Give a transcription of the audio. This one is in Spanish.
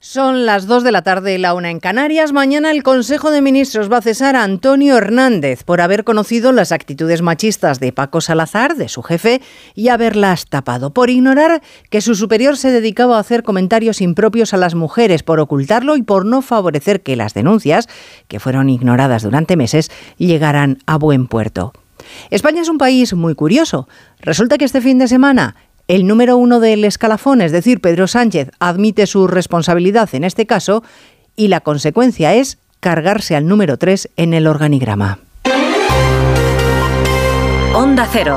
Son las 2 de la tarde, la 1 en Canarias. Mañana el Consejo de Ministros va a cesar a Antonio Hernández por haber conocido las actitudes machistas de Paco Salazar, de su jefe, y haberlas tapado, por ignorar que su superior se dedicaba a hacer comentarios impropios a las mujeres, por ocultarlo y por no favorecer que las denuncias, que fueron ignoradas durante meses, llegaran a buen puerto. España es un país muy curioso. Resulta que este fin de semana el número 1 del escalafón, es decir, Pedro Sánchez, admite su responsabilidad en este caso y la consecuencia es cargarse al número 3 en el organigrama. Onda Cero.